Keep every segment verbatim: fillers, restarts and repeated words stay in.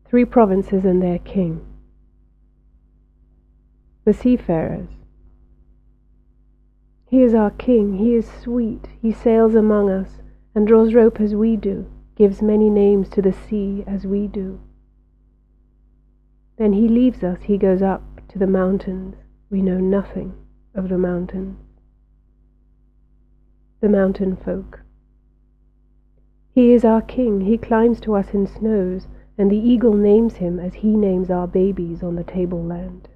Three provinces and their king. The seafarers. He is our king, he is sweet, he sails among us, and draws rope as we do, gives many names to the sea as we do. Then he leaves us, he goes up to the mountains, we know nothing of the mountains. The mountain folk. He is our king, he climbs to us in snows, and the eagle names him as he names our babies on the tableland.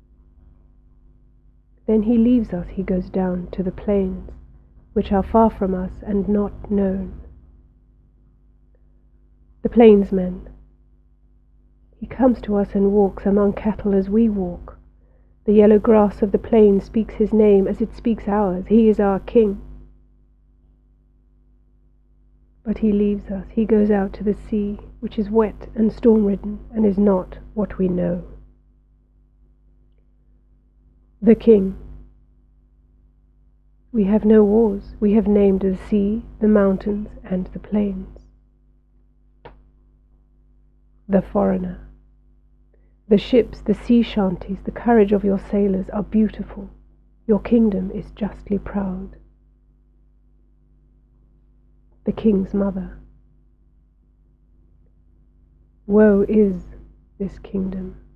Then he leaves us, he goes down to the plains, which are far from us and not known. The plainsmen. He comes to us and walks among cattle as we walk. The yellow grass of the plain speaks his name as it speaks ours. He is our king. But he leaves us, he goes out to the sea, which is wet and storm-ridden and is not what we know. The king. We have no wars, we have named the sea, the mountains, and the plains. The foreigner. The ships, the sea shanties, the courage of your sailors are beautiful. Your kingdom is justly proud. The king's mother. Woe is this kingdom.